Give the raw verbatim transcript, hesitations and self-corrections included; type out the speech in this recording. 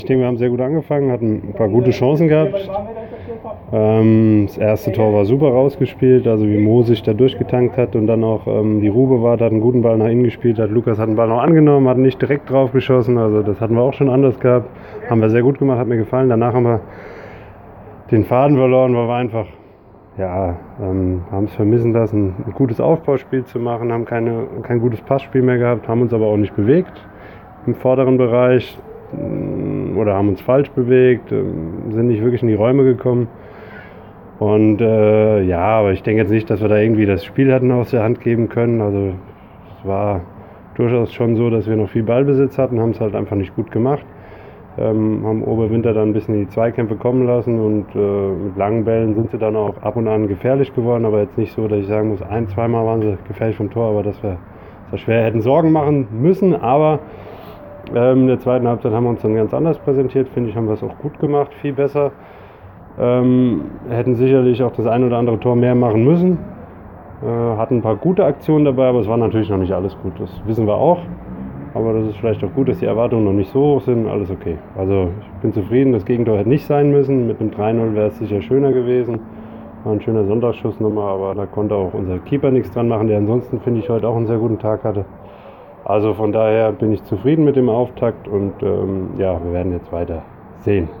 Ich denke, wir haben sehr gut angefangen, hatten ein paar gute Chancen gehabt. Ähm, das erste Tor war super rausgespielt, also wie Mo sich da durchgetankt hat und dann auch ähm, die Rube war, hat einen guten Ball nach innen gespielt, hat Lukas hat den Ball noch angenommen, hat nicht direkt drauf geschossen, also das hatten wir auch schon anders gehabt. Haben wir sehr gut gemacht, hat mir gefallen. Danach haben wir den Faden verloren, weil wir einfach ja, ähm, haben es vermissen lassen, ein gutes Aufbauspiel zu machen, haben keine, kein gutes Passspiel mehr gehabt, haben uns aber auch nicht bewegt im vorderen Bereich oder haben uns falsch bewegt, sind nicht wirklich in die Räume gekommen. Und äh, ja, aber ich denke jetzt nicht, dass wir da irgendwie das Spiel hatten aus der Hand geben können. Also es war durchaus schon so, dass wir noch viel Ballbesitz hatten, haben es halt einfach nicht gut gemacht. Ähm, haben Oberwinter dann ein bisschen in die Zweikämpfe kommen lassen und äh, mit langen Bällen sind sie dann auch ab und an gefährlich geworden, aber jetzt nicht so, dass ich sagen muss, ein-, zweimal waren sie gefährlich vom Tor, aber dass wir, dass wir schwer hätten Sorgen machen müssen, aber ähm, in der zweiten Halbzeit haben wir uns dann ganz anders präsentiert, finde ich, haben wir es auch gut gemacht, viel besser. Ähm, hätten sicherlich auch das ein oder andere Tor mehr machen müssen, äh, hatten ein paar gute Aktionen dabei, aber es war natürlich noch nicht alles gut, das wissen wir auch. Aber das ist vielleicht auch gut, dass die Erwartungen noch nicht so hoch sind, alles okay. Also ich bin zufrieden, das Gegentor hätte nicht sein müssen, mit einem drei null wäre es sicher schöner gewesen. War ein schöner Sonntagsschuss nochmal, aber da konnte auch unser Keeper nichts dran machen, der ansonsten, finde ich, heute auch einen sehr guten Tag hatte. Also von daher bin ich zufrieden mit dem Auftakt und ähm, ja, wir werden jetzt weiter sehen.